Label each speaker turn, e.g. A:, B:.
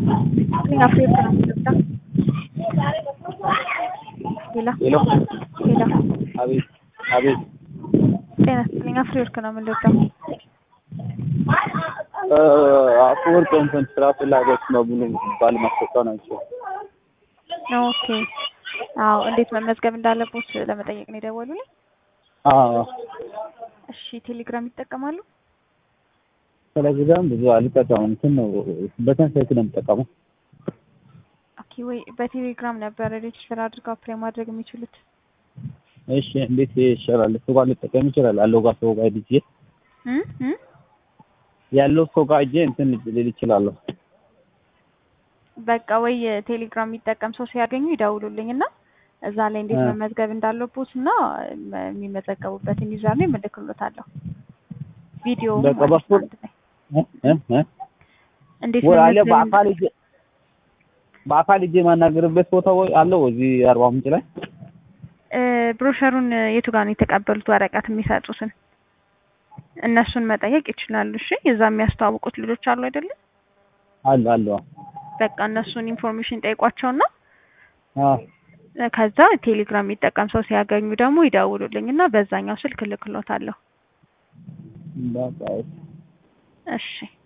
A: Linga free kana milota. Hila.
B: Hello.
A: Hila.
B: Habis.
A: Linga free kana milota.
B: አፎር ኮንፈረንስ ስራ ፍላጎት ነው ብሎ ባል ማስተካከል ናቸው።
A: ኦኬ አዎ እንዴት መመዝገብ እንዳለቦት ለመጠየቅ ነው የደወሉልኝ?
B: አዎ
A: እሺ ቴሌግራም ይጠቀማሉ?
B: ቴሌግራም ብዙ አልጠቀምም እንትን ነው በተንሳይት ነው የምጠቀመው።
A: ኦኬ ወይ በቴሌግራም ነበር ሬጅስተር አድርገው አፕላይ ማድረግ የሚችሉት?
B: እሺ እንዴት ይሻላል? ሰው ጋር ልጠቀም ይችላል አለው ጋር ሰው ጋር ዲጂ ያለው ሰው ጋር እጄ እንትን ልል ይችላል።
A: በቃ ወይ ቴሌግራም የሚጠቀም ሰው ሲያገኙ ይደውሉልኝና እዛ ላይ እንዴት መመዝገብ እንዳለቦትና የሚመዘገቡበትን ዩዘር ኔም እልክልዎታለሁ። ቪዲዮ እንዴት
B: ወራለ በአካል እጄ ማናገርበት ቦታ ወይ አለው እዚህ አርባ ምንጭ ላይ
A: ብሮሸሩን የቱ ጋር ነው የተቀበሉት ወረቀት የሚሰጡትን እነሱን መጠየቅ ይችላሉ። እሺ እዛ የሚያስተዋውቁት ልጆች አሉ አይደል?
B: አሉ።
A: በቃ እነሱን ኢንፎርሜሽን ጠይቋቸውና ከዛ ቴሌግራም የሚጠቀም ሰው ሲያገኙ ደግሞ ይደውሉልኝና በዛኛው ስልክ እልክልዎታለሁ።
B: በቃ
A: እሺ